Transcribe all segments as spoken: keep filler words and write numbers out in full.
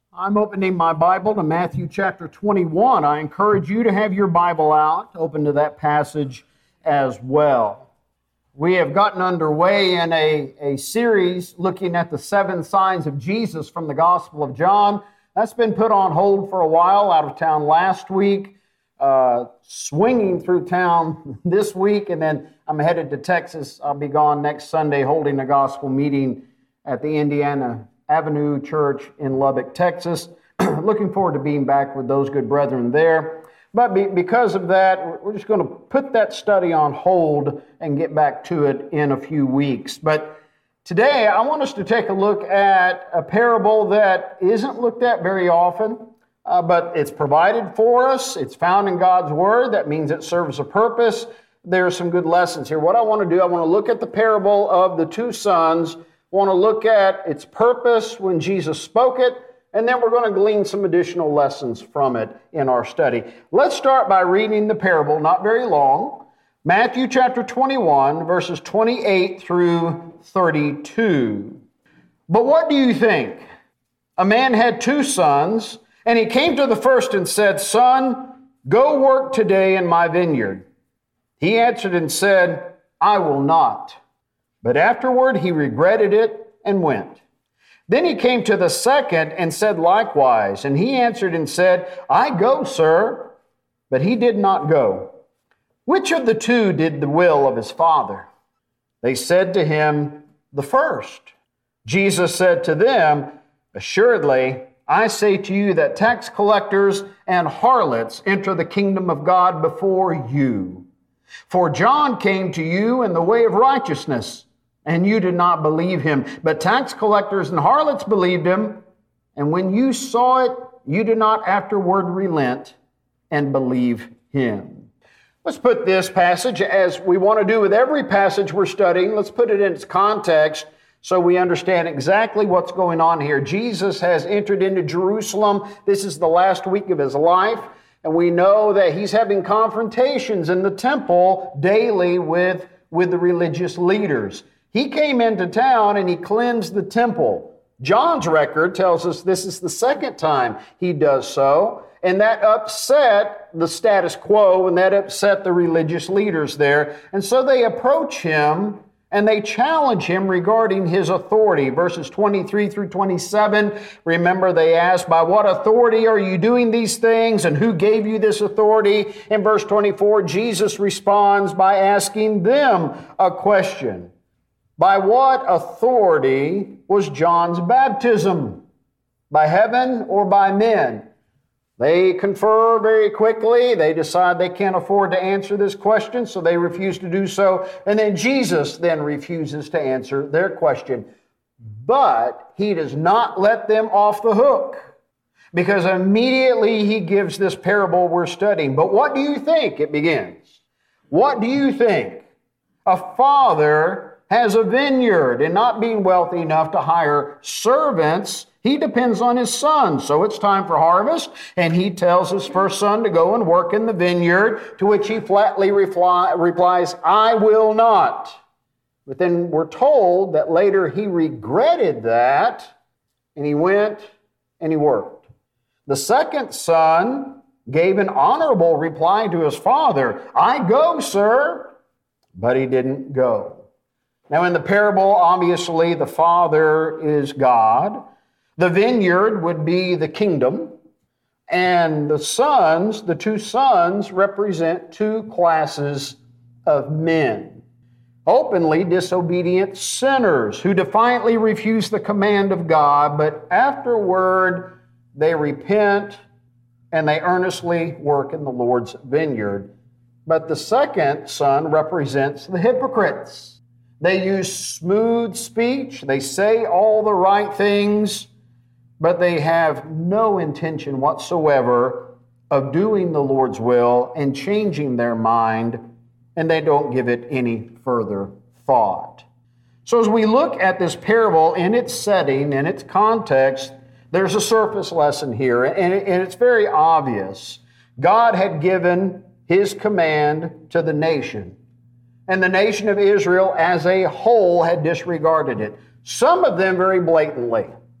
I'm opening my Bible to Matthew chapter twenty-one. I encourage you to have your Bible out, open to that passage as well. We have gotten underway in a, a series looking at the seven signs of Jesus from the Gospel of John. That's been put on hold for a while, out of town last week, uh, swinging through town this week, and then I'm headed to Texas. I'll be gone next Sunday holding a gospel meeting at the Indiana Avenue Church in Lubbock, Texas. Looking forward to being back with those good brethren there. But be, because of that, we're just going to put that study on hold and get back to it in a few weeks. But today, I want us to take a look at a parable that isn't looked at very often, uh, but it's provided for us. It's found in God's Word. That means it serves a purpose. There are some good lessons here. What I want to do, I want to look at the parable of the two sons, want to look at its purpose when Jesus spoke it, and then we're going to glean some additional lessons from it in our study. Let's start by reading the parable, not very long. Matthew chapter twenty-one, verses twenty-eight through thirty-two. But what do you think? A man had two sons, and he came to the first and said, "Son, go work today in my vineyard." He answered and said, "I will not." But afterward he regretted it and went. Then he came to the second and said likewise. And he answered and said, "I go, sir." But he did not go. Which of the two did the will of his father? They said to him, "The first." Jesus said to them, "Assuredly, I say to you that tax collectors and harlots enter the kingdom of God before you. For John came to you in the way of righteousness, and you did not believe him. But tax collectors and harlots believed him. And when you saw it, you did not afterward relent and believe him." Let's put this passage, as we want to do with every passage we're studying, let's put it in its context so we understand exactly what's going on here. Jesus has entered into Jerusalem. This is the last week of his life. And we know that he's having confrontations in the temple daily with, with the religious leaders. He came into town and he cleansed the temple. John's record tells us this is the second time he does so, and that upset the status quo, and that upset the religious leaders there. And so they approach him and they challenge him regarding his authority. Verses twenty-three through twenty-seven, remember they ask, "By what authority are you doing these things, and who gave you this authority?" In verse twenty-four, Jesus responds by asking them a question. By what authority was John's baptism? By heaven or by men? They confer very quickly. They decide they can't afford to answer this question, so they refuse to do so. And then Jesus then refuses to answer their question. But he does not let them off the hook, because immediately he gives this parable we're studying. But what do you think? It begins. What do you think? A father has a vineyard, and not being wealthy enough to hire servants, he depends on his son. So it's time for harvest, and he tells his first son to go and work in the vineyard, to which he flatly reply, replies, "I will not." But then we're told that later he regretted that, and he went and he worked. The second son gave an honorable reply to his father, "I go, sir," but he didn't go. Now, in the parable, obviously, the Father is God. The vineyard would be the kingdom. And the sons, the two sons, represent two classes of men. Openly disobedient sinners who defiantly refuse the command of God, but afterward they repent and they earnestly work in the Lord's vineyard. But the second son represents the hypocrites. They use smooth speech. They say all the right things, but they have no intention whatsoever of doing the Lord's will and changing their mind, and they don't give it any further thought. So as we look at this parable in its setting, in its context, there's a surface lesson here, and it's very obvious. God had given his command to the nation, and the nation of Israel as a whole had disregarded it. Some of them very blatantly.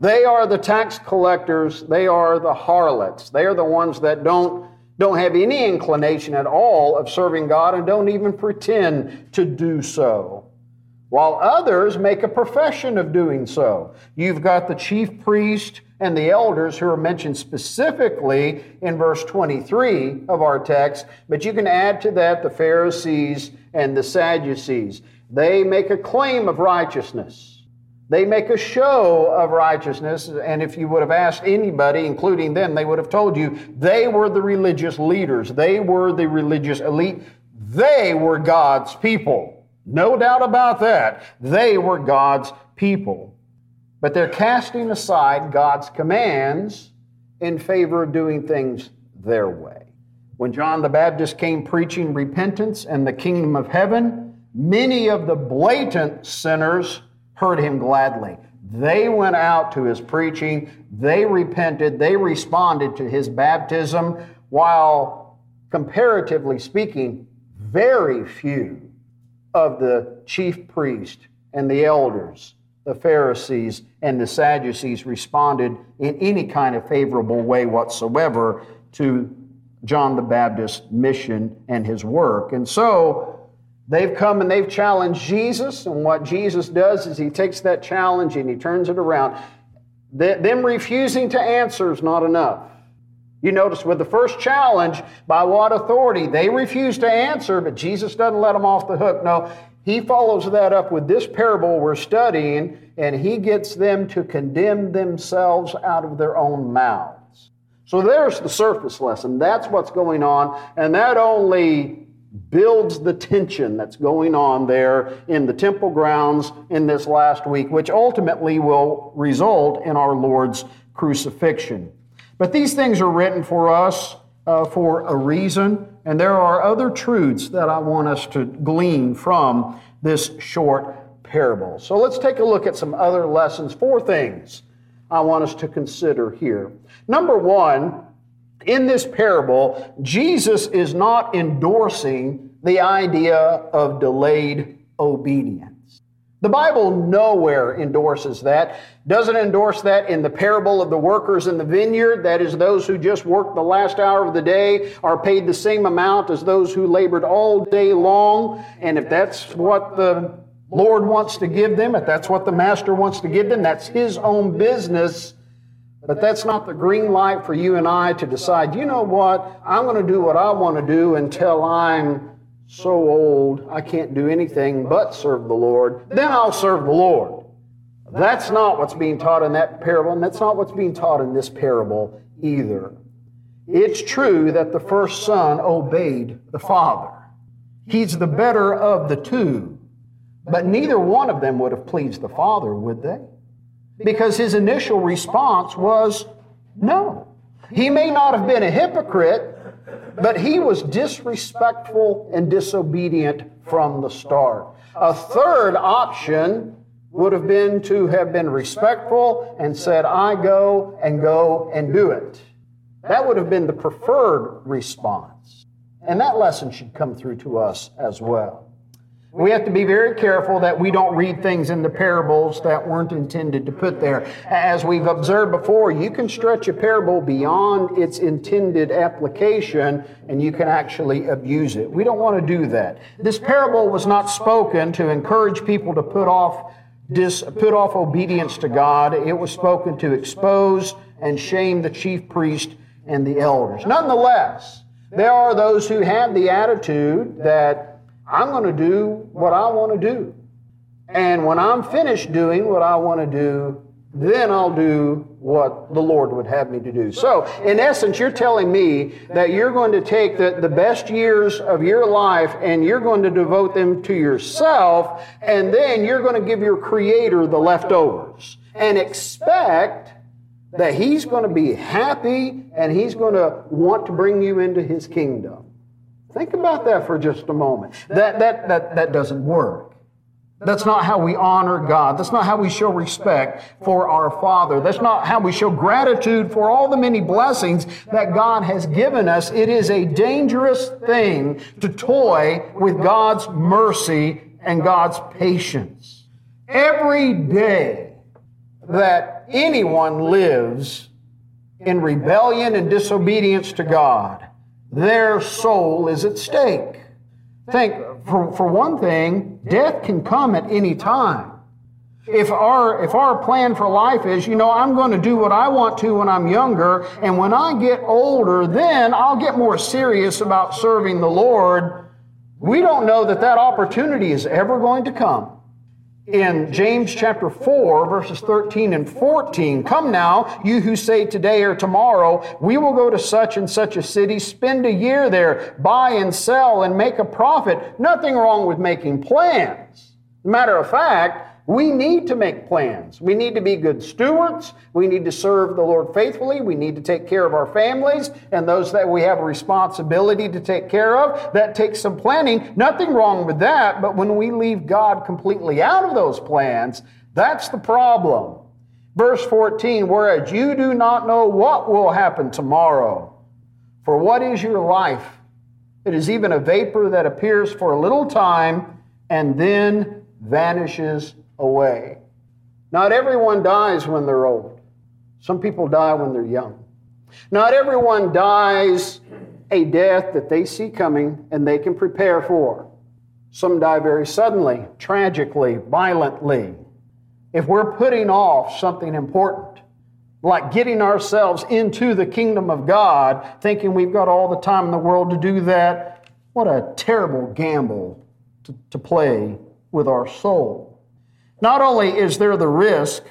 They are the tax collectors. They are the harlots. They are the ones that don't, don't have any inclination at all of serving God and don't even pretend to do so, while others make a profession of doing so. You've got the chief priest and the elders who are mentioned specifically in verse twenty-three of our text, but you can add to that the Pharisees and the Sadducees. They make a claim of righteousness. They make a show of righteousness, and if you would have asked anybody, including them, they would have told you they were the religious leaders. They were the religious elite. They were God's people. No doubt about that. They were God's people. But they're casting aside God's commands in favor of doing things their way. When John the Baptist came preaching repentance and the kingdom of heaven, many of the blatant sinners heard him gladly. They went out to his preaching, they repented, they responded to his baptism, while comparatively speaking, very few of the chief priest and the elders, the Pharisees and the Sadducees, responded in any kind of favorable way whatsoever to John the Baptist's mission and his work. And so they've come and they've challenged Jesus, and what Jesus does is he takes that challenge and he turns it around. Them refusing to answer is not enough. You notice with the first challenge, by what authority? They refuse to answer, but Jesus doesn't let them off the hook. No, he follows that up with this parable we're studying, and he gets them to condemn themselves out of their own mouths. So there's the surface lesson. That's what's going on, and that only builds the tension that's going on there in the temple grounds in this last week, which ultimately will result in our Lord's crucifixion. But these things are written for us uh, for a reason, and there are other truths that I want us to glean from this short parable. So let's take a look at some other lessons, four things I want us to consider here. Number one, in this parable, Jesus is not endorsing the idea of delayed obedience. The Bible nowhere endorses that. Doesn't endorse that in the parable of the workers in the vineyard. That is, those who just worked the last hour of the day are paid the same amount as those who labored all day long. And if that's what the Lord wants to give them, if that's what the Master wants to give them, that's His own business. But that's not the green light for you and I to decide, you know what, I'm going to do what I want to do until I'm so old I can't do anything but serve the Lord. Then I'll serve the Lord. That's not what's being taught in that parable, and that's not what's being taught in this parable either. It's true that the first son obeyed the father. He's the better of the two. But neither one of them would have pleased the father, would they? Because his initial response was no. He may not have been a hypocrite, but he was disrespectful and disobedient from the start. A third option would have been to have been respectful and said, I go and go and do it. That would have been the preferred response. And that lesson should come through to us as well. We have to be very careful that we don't read things in the parables that weren't intended to put there. As we've observed before, you can stretch a parable beyond its intended application and you can actually abuse it. We don't want to do that. This parable was not spoken to encourage people to put off dis, put off obedience to God. It was spoken to expose and shame the chief priest and the elders. Nonetheless, there are those who have the attitude that I'm going to do what I want to do. And when I'm finished doing what I want to do, then I'll do what the Lord would have me to do. So, in essence, you're telling me that you're going to take the, the best years of your life and you're going to devote them to yourself, and then you're going to give your Creator the leftovers and expect that He's going to be happy and He's going to want to bring you into His kingdom. Think about that for just a moment. That, that, that, that doesn't work. That's not how we honor God. That's not how we show respect for our Father. That's not how we show gratitude for all the many blessings that God has given us. It is a dangerous thing to toy with God's mercy and God's patience. Every day that anyone lives in rebellion and disobedience to God, their soul is at stake. Think, for, for one thing, death can come at any time. If our, if our plan for life is, you know, I'm going to do what I want to when I'm younger, and when I get older, then I'll get more serious about serving the Lord, we don't know that that opportunity is ever going to come. In James chapter four, verses thirteen and fourteen, "Come now, you who say today or tomorrow, we will go to such and such a city, spend a year there, buy and sell and make a profit." Nothing wrong with making plans. Matter of fact, we need to make plans. We need to be good stewards. We need to serve the Lord faithfully. We need to take care of our families and those that we have a responsibility to take care of. That takes some planning. Nothing wrong with that, but when we leave God completely out of those plans, that's the problem. Verse fourteen, "Whereas you do not know what will happen tomorrow. For what is your life? It is even a vapor that appears for a little time and then vanishes away." Not everyone dies when they're old. Some people die when they're young. Not everyone dies a death that they see coming and they can prepare for. Some die very suddenly, tragically, violently. If we're putting off something important, like getting ourselves into the kingdom of God, thinking we've got all the time in the world to do that, what a terrible gamble to, to play with our soul. Not only is there the risk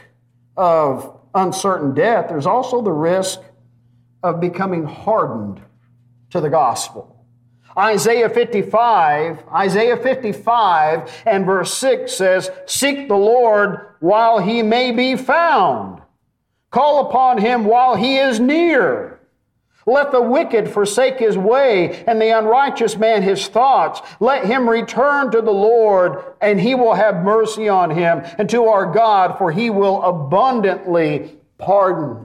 of uncertain death, there's also the risk of becoming hardened to the gospel. Isaiah fifty-five, Isaiah fifty-five and verse six says, "Seek the Lord while he may be found. Call upon him while he is near. Let the wicked forsake his way, and the unrighteous man his thoughts. Let him return to the Lord, and he will have mercy on him, and to our God, for he will abundantly pardon."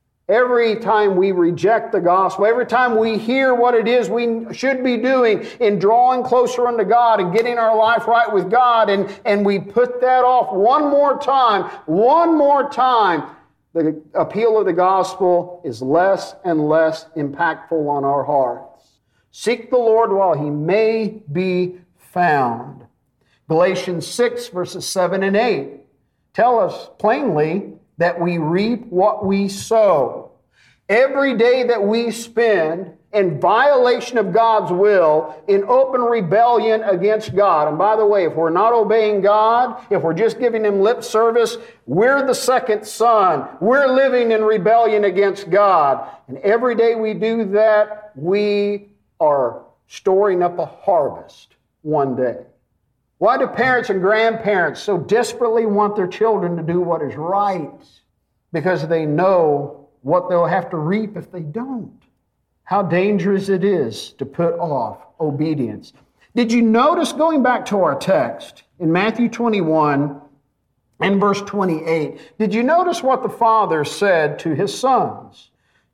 Every time we reject the gospel, every time we hear what it is we should be doing in drawing closer unto God and getting our life right with God, and, and we put that off one more time, one more time, the appeal of the gospel is less and less impactful on our hearts. Seek the Lord while he may be found. Galatians six, verses seven and eight tell us plainly that we reap what we sow. Every day that we spend in violation of God's will, in open rebellion against God. And by the way, if we're not obeying God, if we're just giving him lip service, we're the second son. We're living in rebellion against God. And every day we do that, we are storing up a harvest one day. Why do parents and grandparents so desperately want their children to do what is right? Because they know what they'll have to reap if they don't. How dangerous it is to put off obedience. Did you notice, going back to our text in Matthew twenty-one and verse twenty-eight, did you notice what the father said to his sons?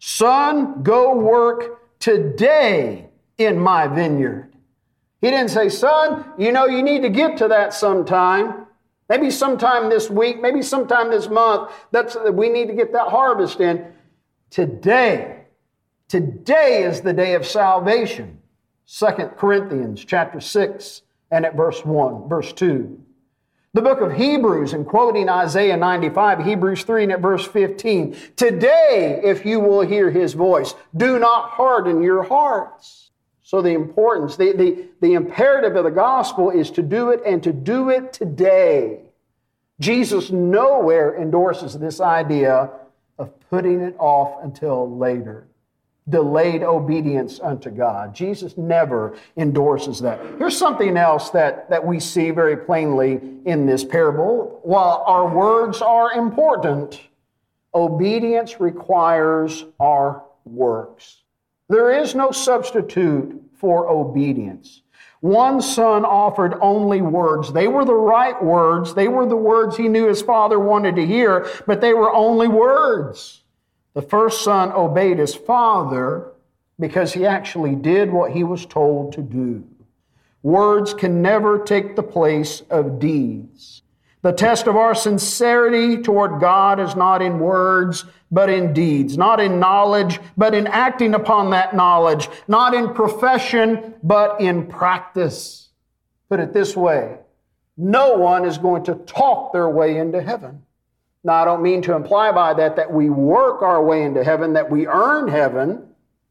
"Son, go work today in my vineyard." He didn't say, "Son, you know, you need to get to that sometime. Maybe sometime this week, maybe sometime this month. That's, we need to get that harvest in." Today. Today is the day of salvation. Second Corinthians chapter six and at verse one, verse two. The book of Hebrews, and quoting Isaiah ninety-five, Hebrews three and at verse fifteen. "Today, if you will hear his voice, do not harden your hearts." So the importance, the, the, the imperative of the gospel is to do it, and to do it today. Jesus nowhere endorses this idea of putting it off until later. Delayed obedience unto God. Jesus never endorses that. Here's something else that, that we see very plainly in this parable. While our words are important, obedience requires our works. There is no substitute for obedience. One son offered only words. They were the right words. They were the words he knew his father wanted to hear, but they were only words. The first son obeyed his father because he actually did what he was told to do. Words can never take the place of deeds. The test of our sincerity toward God is not in words, but in deeds, not in knowledge, but in acting upon that knowledge, not in profession, but in practice. Put it this way, no one is going to talk their way into heaven. Now, I don't mean to imply by that that we work our way into heaven, that we earn heaven.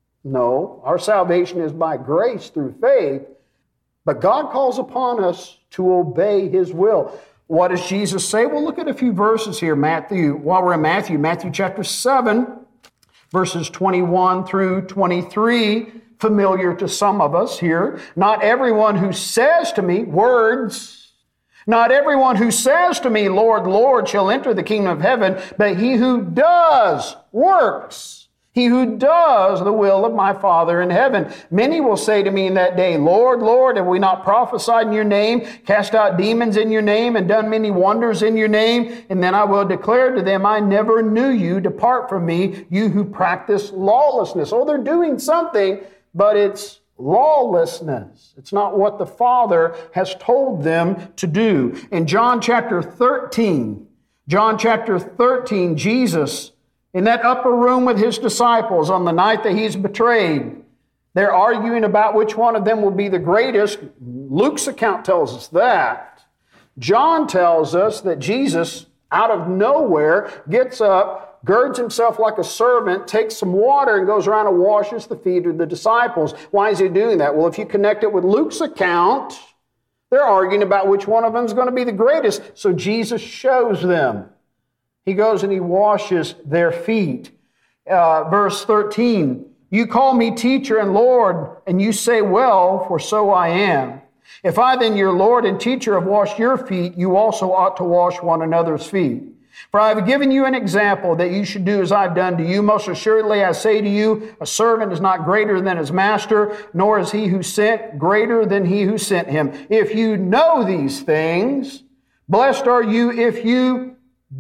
No, our salvation is by grace through faith, but God calls upon us to obey His will. What does Jesus say? Well, look at a few verses here. Matthew, while we're in Matthew, Matthew chapter seven, verses twenty-one through twenty-three, familiar to some of us here. Not everyone who says to me, words, not everyone who says to me, Lord, Lord, shall enter the kingdom of heaven, but he who does works. He who does the will of my Father in heaven. Many will say to me in that day, Lord, Lord, have we not prophesied in your name, cast out demons in your name, and done many wonders in your name? And then I will declare to them, I never knew you. Depart from me, you who practice lawlessness. Oh, they're doing something, but it's lawlessness. It's not what the Father has told them to do. In John chapter thirteen, John chapter thirteen, Jesus, in that upper room with His disciples on the night that He's betrayed, they're arguing about which one of them will be the greatest. Luke's account tells us that. John tells us that Jesus, out of nowhere, gets up, girds himself like a servant, takes some water and goes around and washes the feet of the disciples. Why is He doing that? Well, if you connect it with Luke's account, they're arguing about which one of them is going to be the greatest. So Jesus shows them. He goes and He washes their feet. Uh, verse thirteen, you call me teacher and Lord, and you say, well, for so I am. If I then, your Lord and teacher, have washed your feet, you also ought to wash one another's feet. For I have given you an example that you should do as I've done to you. Most assuredly, I say to you, a servant is not greater than his master, nor is he who sent greater than he who sent him. If you know these things, blessed are you if you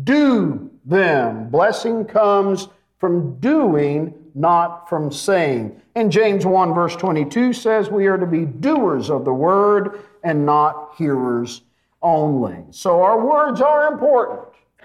do them. Blessing comes from doing, not from saying. And James one verse twenty-two says we are to be doers of the word and not hearers only. So our words are important,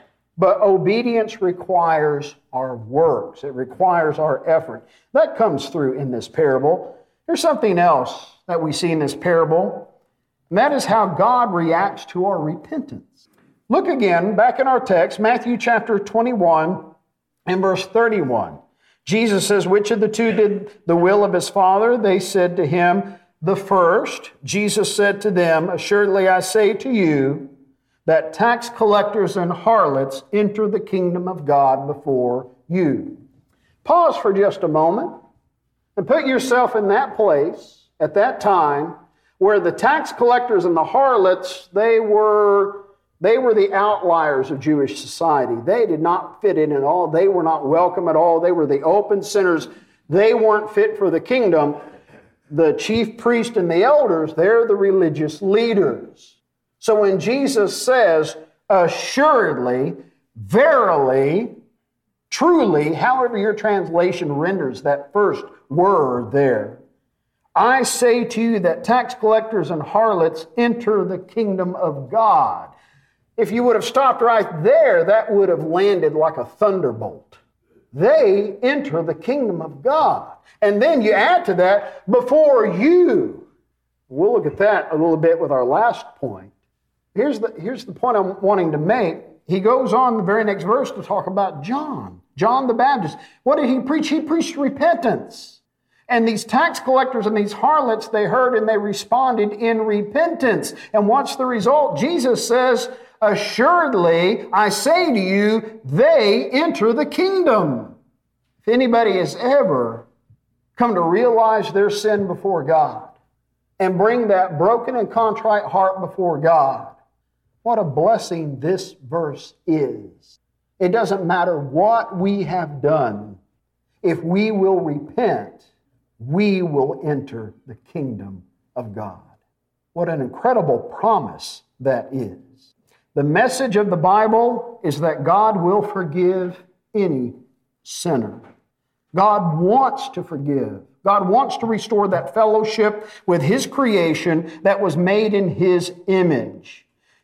but obedience requires our works. It requires our effort. That comes through in this parable. There's something else that we see in this parable, and that is how God reacts to our repentance. Look again, back in our text, Matthew chapter twenty-one and verse thirty-one. Jesus says, which of the two did the will of his Father? They said to him, the first. Jesus said to them, assuredly I say to you, that tax collectors and harlots enter the kingdom of God before you. Pause for just a moment and put yourself in that place at that time where the tax collectors and the harlots, they were They were the outliers of Jewish society. They did not fit in at all. They were not welcome at all. They were the open sinners. They weren't fit for the kingdom. The chief priest and the elders, they're the religious leaders. So when Jesus says, assuredly, verily, truly, however your translation renders that first word there, I say to you that tax collectors and harlots enter the kingdom of God. If you would have stopped right there, that would have landed like a thunderbolt. They enter the kingdom of God. And then you add to that, before you. We'll look at that a little bit with our last point. Here's the, here's the point I'm wanting to make. He goes on the very next verse to talk about John. John the Baptist. What did he preach? He preached repentance. And these tax collectors and these harlots, they heard and they responded in repentance. And what's the result? Jesus says, assuredly, I say to you, they enter the kingdom. If anybody has ever come to realize their sin before God and bring that broken and contrite heart before God, what a blessing this verse is. It doesn't matter what we have done. If we will repent, we will enter the kingdom of God. What an incredible promise that is. The message of the Bible is that God will forgive any sinner. God wants to forgive. God wants to restore that fellowship with His creation that was made in His image.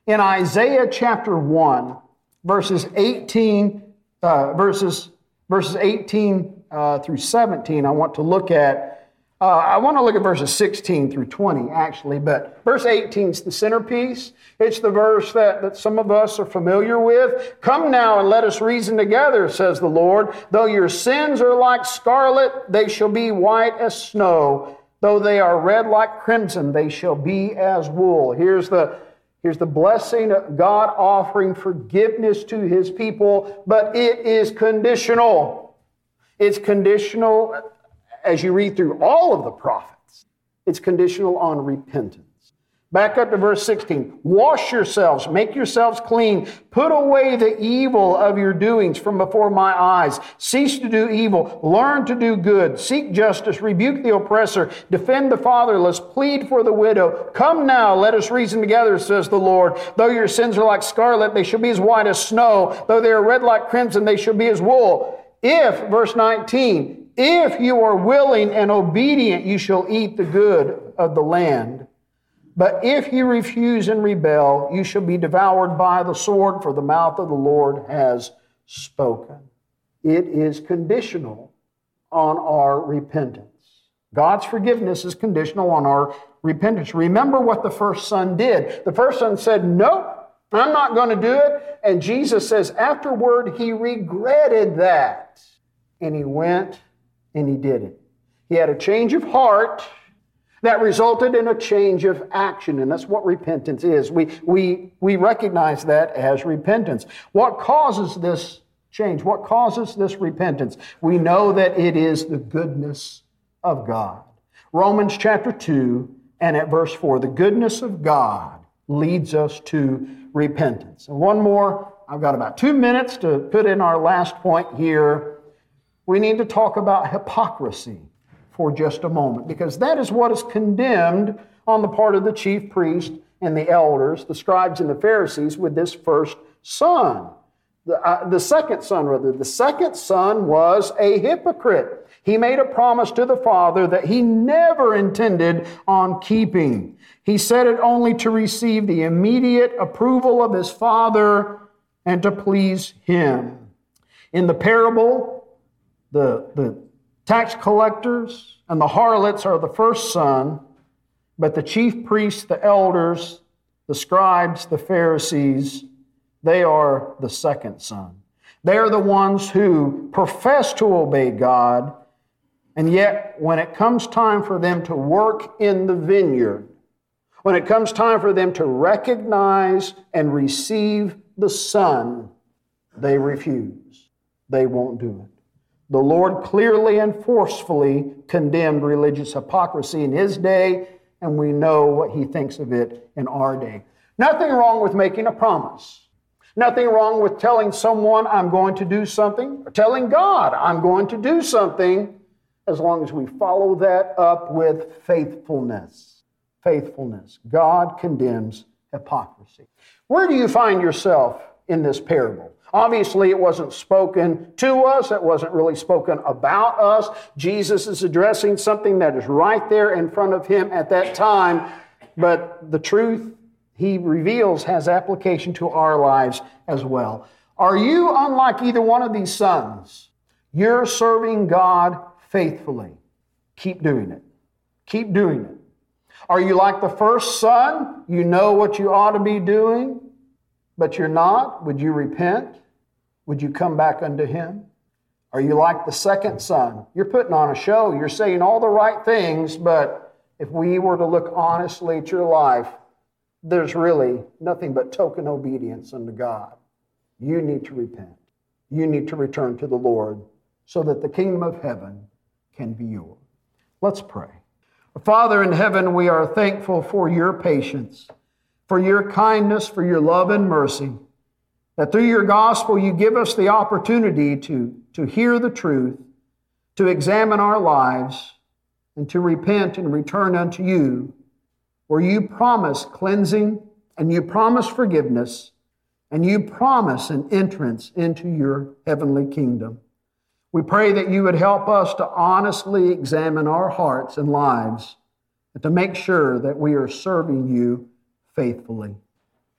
In Isaiah chapter one, verses eighteen, uh, verses, verses eighteen uh, through seventeen, I want to look at Uh, I want to look at verses sixteen through twenty, actually, but verse eighteen is the centerpiece. It's the verse that, that some of us are familiar with. Come now and let us reason together, says the Lord. Though your sins are like scarlet, they shall be white as snow. Though they are red like crimson, they shall be as wool. Here's the, here's the blessing of God offering forgiveness to His people, but it is conditional. It's conditional. As you read through all of the prophets, it's conditional on repentance. Back up to verse sixteen. Wash yourselves, make yourselves clean. Put away the evil of your doings from before my eyes. Cease to do evil. Learn to do good. Seek justice. Rebuke the oppressor. Defend the fatherless. Plead for the widow. Come now, let us reason together, says the Lord. Though your sins are like scarlet, they shall be as white as snow. Though they are red like crimson, they shall be as wool. If, verse nineteen, if you are willing and obedient, you shall eat the good of the land. But if you refuse and rebel, you shall be devoured by the sword, for the mouth of the Lord has spoken. It is conditional on our repentance. God's forgiveness is conditional on our repentance. Remember what the first son did. The first son said, nope, I'm not going to do it. And Jesus says afterward, he regretted that. And he went and he did it. He had a change of heart that resulted in a change of action. And that's what repentance is. We, we, we recognize that as repentance. What causes this change? What causes this repentance? We know that it is the goodness of God. Romans chapter two and at verse four, the goodness of God leads us to repentance. And one more, I've got about two minutes to put in our last point here. We need to talk about hypocrisy for just a moment, because that is what is condemned on the part of the chief priest and the elders, the scribes and the Pharisees, with this first son. The, uh, the second son, rather. The second son was a hypocrite. He made a promise to the father that he never intended on keeping. He said it only to receive the immediate approval of his father and to please him. In the parable, The, the tax collectors and the harlots are the first son, but the chief priests, the elders, the scribes, the Pharisees, they are the second son. They are the ones who profess to obey God, and yet when it comes time for them to work in the vineyard, when it comes time for them to recognize and receive the Son, they refuse. They won't do it. The Lord clearly and forcefully condemned religious hypocrisy in His day, and we know what He thinks of it in our day. Nothing wrong with making a promise. Nothing wrong with telling someone I'm going to do something, or telling God I'm going to do something, as long as we follow that up with faithfulness. Faithfulness. God condemns hypocrisy. Where do you find yourself in this parable? Obviously, it wasn't spoken to us. It wasn't really spoken about us. Jesus is addressing something that is right there in front of Him at that time. But the truth He reveals has application to our lives as well. Are you unlike either one of these sons? You're serving God faithfully. Keep doing it. Keep doing it. Are you like the first son? You know what you ought to be doing, but you're not. Would you repent? Would you come back unto Him? Are you like the second son? You're putting on a show. You're saying all the right things, but if we were to look honestly at your life, there's really nothing but token obedience unto God. You need to repent. You need to return to the Lord so that the kingdom of heaven can be yours. Let's pray. Father in heaven, we are thankful for your patience, for your kindness, for your love and mercy, that through your gospel you give us the opportunity to, to hear the truth, to examine our lives, and to repent and return unto you, where you promise cleansing, and you promise forgiveness, and you promise an entrance into your heavenly kingdom. We pray that you would help us to honestly examine our hearts and lives and to make sure that we are serving you faithfully.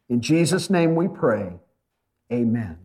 In Jesus' name we pray. Amen.